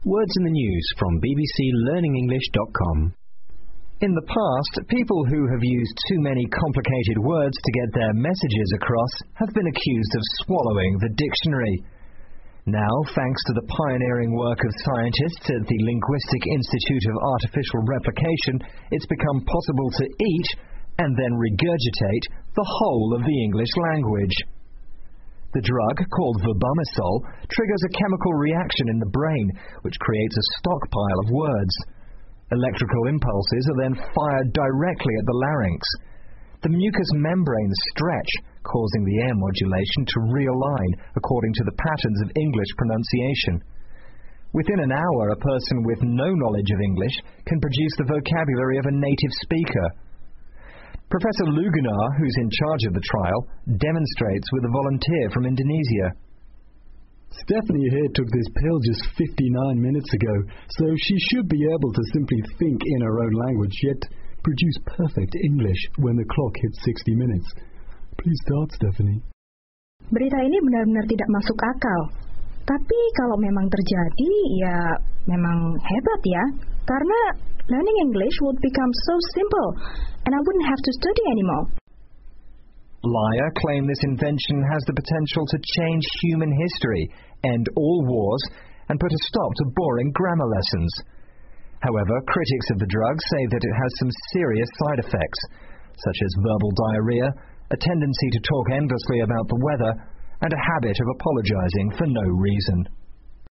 Words in the news from bbclearningenglish.com. In the past, people who have used too many complicated words to get their messages across have been accused of swallowing the dictionary. Now, thanks to the pioneering work of scientists at the Linguistic Institute of Artificial Replication, it's become possible to eat and then regurgitate the whole of the English language. The drug, called verbumazole, triggers a chemical reaction in the brain, which creates a stockpile of words. Electrical impulses are then fired directly at the larynx. The mucous membranes stretch, causing the air modulation to realign according to the patterns of English pronunciation. Within an hour, a person with no knowledge of English can produce the vocabulary of a native speaker. Professor Lugunar, who's in charge of the trial, demonstrates with a volunteer from Indonesia. Stephanie here took this pill just 59 minutes ago, so she should be able to simply think in her own language, yet produce perfect English when the clock hits 60 minutes. Please start, Stephanie. Berita ini benar-benar tidak masuk akal. Tapi kalau memang terjadi, ya memang hebat ya. Karena learning English would become so simple, and I wouldn't have to study anymore. Liar claim this invention has the potential to change human history, end all wars, and put a stop to boring grammar lessons. However, critics of the drug say that it has some serious side effects, such as verbal diarrhea, a tendency to talk endlessly about the weather, and a habit of apologizing for no reason.